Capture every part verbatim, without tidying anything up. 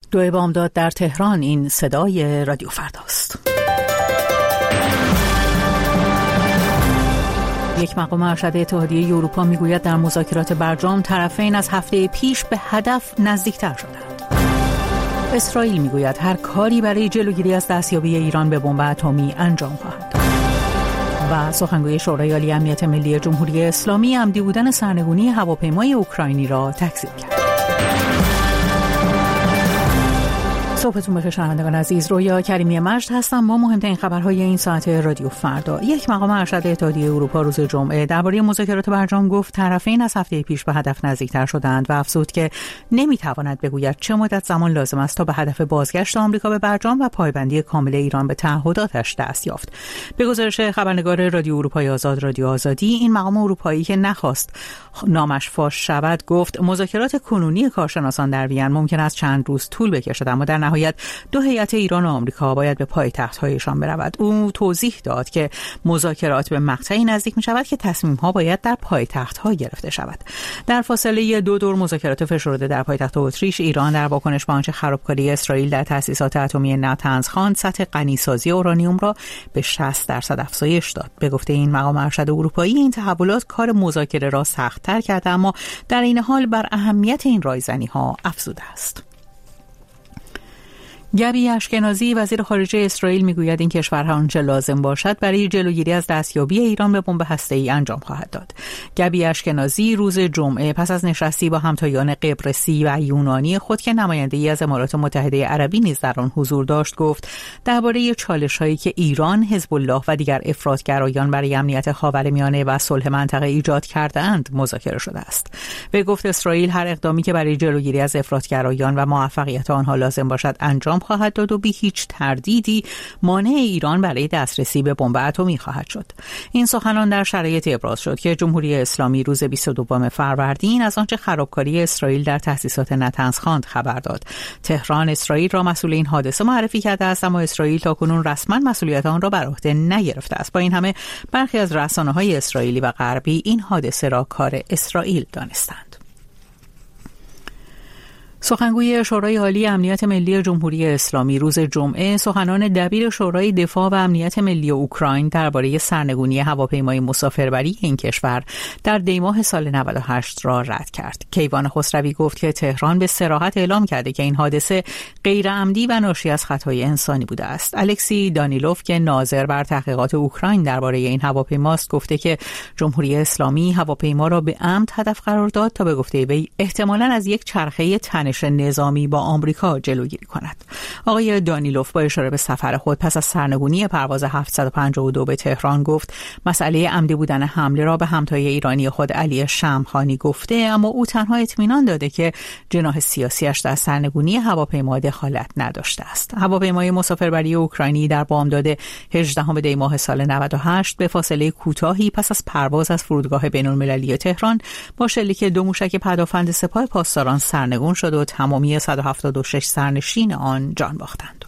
دو بامداد در تهران. این صدای رادیو فرداست. یک مقام ارشد اتحادیه اروپا میگوید در مذاکرات برجام طرفین از هفته پیش به هدف نزدیکتر شدند. اسرائیل میگوید هر کاری برای جلوگیری از دستیابی ایران به بمب اتمی انجام خواهد داد. و سخنگوی شورای عالی امنیت ملی جمهوری اسلامی عمدی بودن سرنگونی هواپیمای اوکراینی را تکذیب کرد. صبحتون بخیر شنوندگان عزیز، رویا کریمی مجد هستم. ما مهمترین خبرهای این ساعت رادیو فردا. یک مقام ارشد اتحادیه اروپا روز جمعه درباره مذاکرات برجام گفت طرفین از هفته پیش به هدف نزدیکتر شدند و افزود که نمیتواند بگوید چه مدت زمان لازم است تا به هدف بازگشت آمریکا به برجام و پایبندی کامل ایران به تعهداتش دست یافت. به گزارش خبرنگار رادیو اروپای آزاد رادیو آزادی، این مقام اروپایی که نخواست نامش فاش شود گفت مذاکرات کنونی کارشناسان در وین ممکن است چند روز طول بکشد، اما در نهایت دو هیئت ایران و آمریکا باید به پایتخت‌هایشان برود. او توضیح داد که مذاکرات به مقطعی نزدیک می شود که تصمیم‌ها باید در پایتخت‌ها گرفته شود. در فاصله دو دور مذاکرات فشرده در پایتخت اتریش، ایران در واکنش به آنچه خرابکاری اسرائیل در تأسیسات اتمی نتنز خواند سطح غنیسازی اورانیوم را به شصت درصد افزایش داد. به گفته این مقام ارشد اروپایی، این تحولات کار مذاکره را سخت‌تر کرده، اما در این حال بر اهمیت این رایزنی‌ها افزوده است. گبی اشکنازی وزیر خارجه اسرائیل میگوید این کشور هر آنچه لازم باشد برای جلوگیری از دستیابی ایران به بمب هسته‌ای انجام خواهد داد. گبی اشکنازی روز جمعه پس از نشستی با همتایان قبرسی و یونانی خود که نماینده‌ای از امارات متحده عربی نیز در آن حضور داشت گفت درباره چالش‌هایی که ایران، حزب الله و دیگر افراطگرایان برای امنیت خاورمیانه و صلح منطقه ایجاد کرده‌اند مذاکره شده است. به گفت اسرائیل هر اقدامی که برای جلوگیری از افراطگرایان و موفقیت آنها لازم باشد انجام خواهد داد و بی هیچ تردیدی مانع ایران برای دسترسی به بمب اتمی خواهد شد. این سخنان در شرایطی ابراز شد که جمهوری اسلامی روز بیست و دوم فروردین از آنچه خرابکاری اسرائیل در تأسیسات نتنز خواند خبر داد. تهران اسرائیل را مسئول این حادثه معرفی کرده است، اما اسرائیل تاکنون رسما مسئولیت آن را بر عهده نگرفته است. با این همه برخی از رسانه‌های اسرائیلی و غربی این حادثه را کار اسرائیل دانستند. سخنگوی شورای عالی امنیت ملی جمهوری اسلامی روز جمعه سخنان دبیر شورای دفاع و امنیت ملی اوکراین درباره سرنگونی هواپیمای مسافربری این کشور در دیماه سال نود و هشت را رد کرد. کیوان خسروی گفت که تهران به صراحت اعلام کرده که این حادثه غیر عمدی و ناشی از خطای انسانی بوده است. الکسی دانیلوف که ناظر بر تحقیقات اوکراین درباره این هواپیماست گفته که جمهوری اسلامی هواپیما را به عمد هدف قرار داد تا به گفته وی احتمالاً از یک چرخه تن نظامی با آمریکا جلوگیری کند. آقای دانیلوف با اشاره به سفر خود پس از سرنگونی پرواز هفتصد و پنجاه و دو به تهران گفت مسئله عمدی بودن حمله را به همتای ایرانی خود علی شمخانی گفته، اما او تنها اطمینان داده که جناح سیاسیش در سرنگونی هواپیما دخالت نداشته است. هواپیمای مسافربری اوکراینی در بامداد هجدهم دی ماه سال نود و هشت به فاصله کوتاهی پس از پرواز از فرودگاه بین‌المللی تهران با شلیک دو موشک پدافند سپاه پاسداران سرنگون شد و تمامی صد و هفتاد و شش سرنشین آن جان باختند.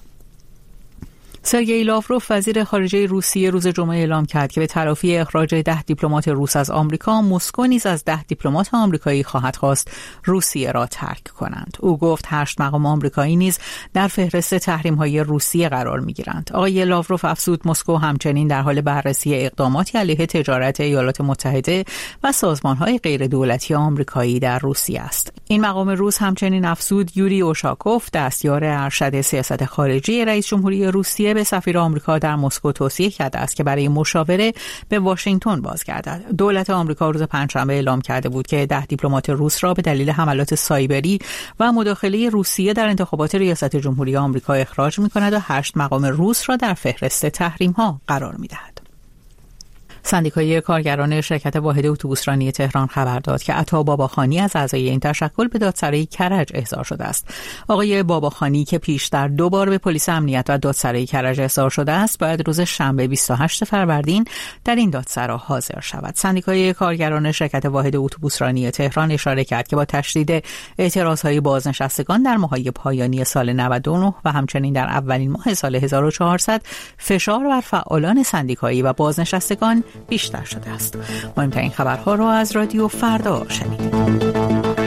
سرگئی لاوروف وزیر خارجه روسیه روز جمعه اعلام کرد که به تلافی اخراج ده دیپلمات روس از آمریکا، مسکو نیز از ده دیپلمات آمریکایی خواهد خواست روسیه را ترک کنند. او گفت هشت مقام آمریکایی نیز در فهرست تحریم‌های روسیه قرار می‌گیرند. آقای لاوروف افزود مسکو همچنین در حال بررسی اقداماتی علیه تجارت ایالات متحده و سازمان‌های غیردولتی آمریکایی در روسیه است. این مقام روس همچنین افزود یوری اوشاکوف دستیار ارشد سیاست خارجی رئیس جمهوری روسیه به سفیر آمریکا در مسکو توصیه کرده است که برای مشاوره به واشنگتن بازگردد. دولت آمریکا روز پنجشنبه اعلام کرده بود که ده دیپلمات روس را به دلیل حملات سایبری و مداخله روسیه در انتخابات ریاست جمهوری آمریکا اخراج می‌کند و هشت مقام روس را در فهرست تحریم‌ها قرار می‌دهد. سندیکای کارگران شرکت واحد اتوبوسرانی تهران خبر داد که عطا باباخانی از اعضای این تشکل به دادسرای کرج احضار شده است. آقای باباخانی که پیشتر دو بار به پلیس امنیت و دادسرای کرج احضار شده است، باید روز شنبه بیست و هشتم فروردین در این دادسرا حاضر شود. سندیکای کارگران شرکت واحد اتوبوسرانی تهران اشاره کرد که با تشدید اعتراضهای بازنشستگان در ماه‌های پایانی سال نود و نه و همچنین در اولین ماه سال هزار و چهارصد فشار بر فعالان سندیکایی و بازنشستگان بیشتر شده است. مهمترین خبرها را از رادیو فردا شنیدید.